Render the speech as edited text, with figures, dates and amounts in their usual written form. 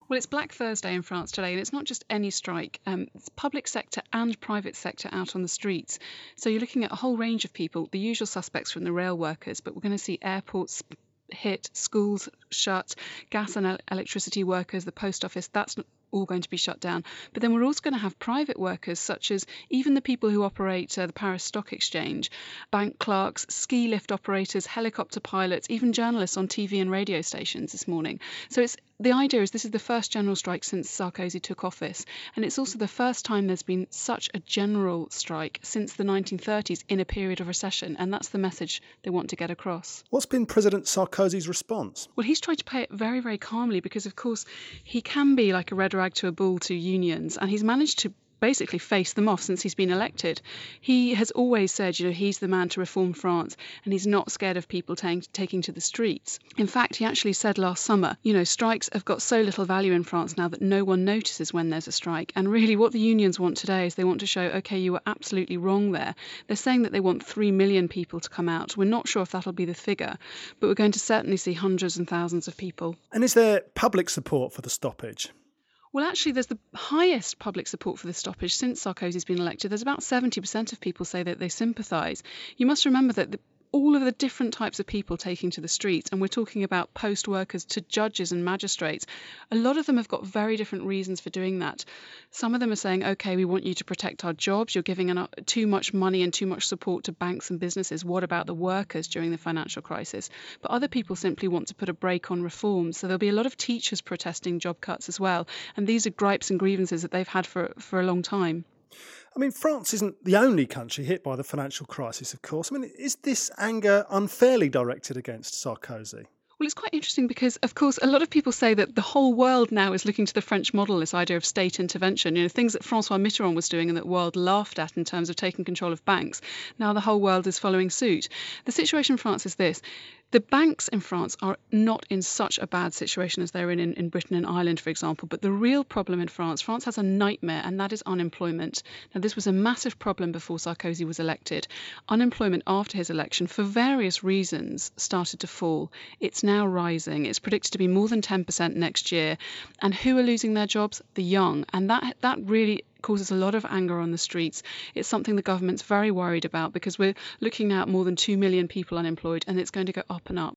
Well, it's Black Thursday in France today, and it's not just any strike. It's public sector and private sector out on the streets. So you're looking at a whole range of people, the usual suspects from the rail workers, but we're going to see airports hit, schools shut, gas and electricity workers, the post office, that's all going to be shut down. But then we're also going to have private workers, such as even the people who operate the Paris Stock Exchange, bank clerks, ski lift operators, helicopter pilots, even journalists on TV and radio stations this morning. So the idea is this is the first general strike since Sarkozy took office, and it's also the first time there's been such a general strike since the 1930s in a period of recession, and that's the message they want to get across. What's been President Sarkozy's response? Well, he's tried to play it very, very calmly because, of course, he can be like a red rag to a bull to unions, and he's managed to basically face them off since he's been elected. He has always said, he's the man to reform France, and he's not scared of people taking to the streets. In fact, he actually said last summer, strikes have got so little value in France now that no one notices when there's a strike. And really what the unions want today is they want to show, okay, you were absolutely wrong there. They're saying that they want 3 million people to come out. We're not sure if that'll be the figure, but we're going to certainly see hundreds and thousands of people. And is there public support for the stoppage? Well, actually, there's the highest public support for the stoppage since Sarkozy's been elected. There's about 70% of people say that they sympathise. You must remember that all of the different types of people taking to the streets, and we're talking about post workers to judges and magistrates, a lot of them have got very different reasons for doing that. Some of them are saying, OK, we want you to protect our jobs. You're giving too much money and too much support to banks and businesses. What about the workers during the financial crisis? But other people simply want to put a brake on reforms. So there'll be a lot of teachers protesting job cuts as well. And these are gripes and grievances that they've had for a long time. I mean, France isn't the only country hit by the financial crisis, of course. I mean, is this anger unfairly directed against Sarkozy? Well, it's quite interesting because, of course, a lot of people say that the whole world now is looking to the French model, this idea of state intervention, things that Francois Mitterrand was doing and that the world laughed at in terms of taking control of banks. Now the whole world is following suit. The situation in France is this. The banks in France are not in such a bad situation as they're in Britain and Ireland, for example. But the real problem in France has a nightmare, and that is unemployment. Now, this was a massive problem before Sarkozy was elected. Unemployment after his election, for various reasons, started to fall. It's now rising. It's predicted to be more than 10% next year. And who are losing their jobs? The young. And that really causes a lot of anger on the streets. It's something the government's very worried about because we're looking now at more than 2 million people unemployed, and it's going to go up and up.